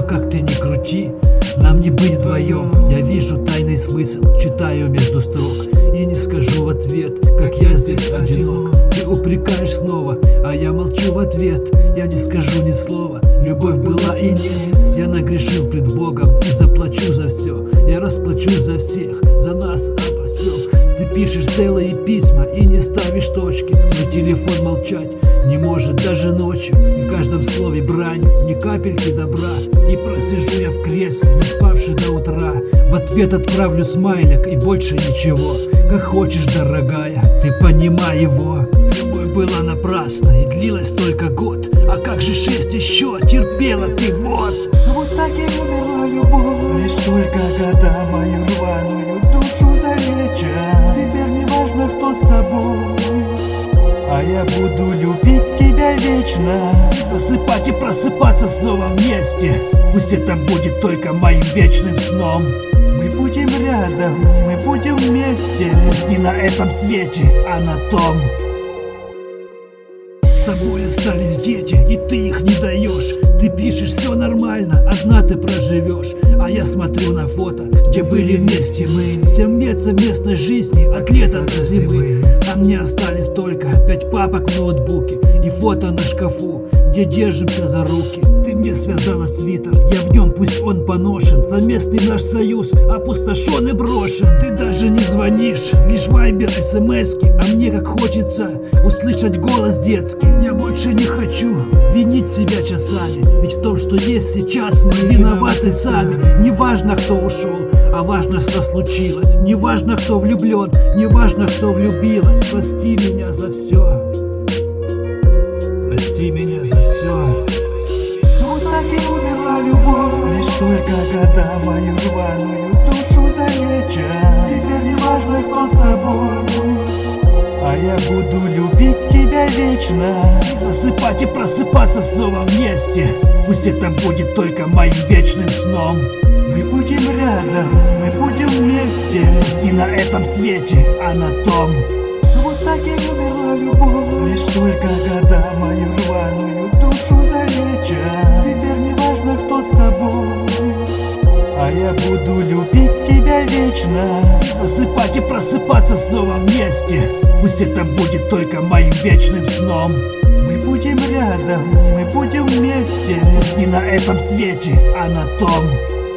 как ты ни крути, нам не быть вдвоем. Я вижу тайный смысл, читаю между строк, и не скажу в ответ, как я здесь одинок. Ты упрекаешь снова, а я молчу в ответ. Я не скажу ни слова, любовь была и нет. Я нагрешил пред Богом и заплачу за все. Я расплачусь за всех, за нас обо всем. Ты пишешь целые письма и не ставишь точки. Мой телефон молчать не может даже ночью, и в каждом слове брань, ни капельки добра. И просижу я в кресле, не спавший до утра. В ответ отправлю смайлик и больше ничего. Как хочешь, дорогая, ты понимай его. Любовь была напрасна и длилась только год. А как же 6 еще терпела ты, вот. Вот так и умерла любовь. Лишь только года мою рваную душу залечат. Теперь не важно, кто с тобой, а я буду любить тебя вечно. Засыпать и просыпаться снова вместе. Пусть это будет только моим вечным сном. Мы будем рядом, мы будем вместе. Пусть не на этом свете, а на том. С тобой остались дети, и ты их не даешь. Ты пишешь, все нормально, одна ты проживешь. А я смотрю на фото, где были вместе мы. 7 лет совместной жизни, от лета до зимы. А мне остались только 5 папок в ноутбуке и фото на шкафу, где держимся за руки. Ты мне связала свитер, я в нем, пусть он поношен. Совместный наш союз опустошен и брошен. Ты даже не звонишь, лишь вайбер, смски. А мне как хочется услышать голос детский. Я больше не хочу винить себя часами, ведь в том, что есть сейчас, мы виноваты сами. Не важно, кто ушел, а важно, что случилось. Не важно, кто влюблен, не важно, кто влюбилась. Прости меня за все. Прости меня за все. Вот так и умерла любовь. Лишь только года мою рваную душу залечат. Теперь не важно, кто с тобой, а я буду любить тебя вечно. Засыпать и просыпаться снова вместе. Пусть это будет только моим вечным сном. Мы будем рядом, мы будем вместе. Пусть не на этом свете, а на том. Вот так и умерла любовь. Лишь только года мою рваную душу залечат. Теперь не важно, кто с тобой, а я буду любить тебя вечно. Засыпать и просыпаться снова вместе. Пусть это будет только моим вечным сном. Мы будем рядом, мы будем вместе. Пусть не на этом свете, а на том.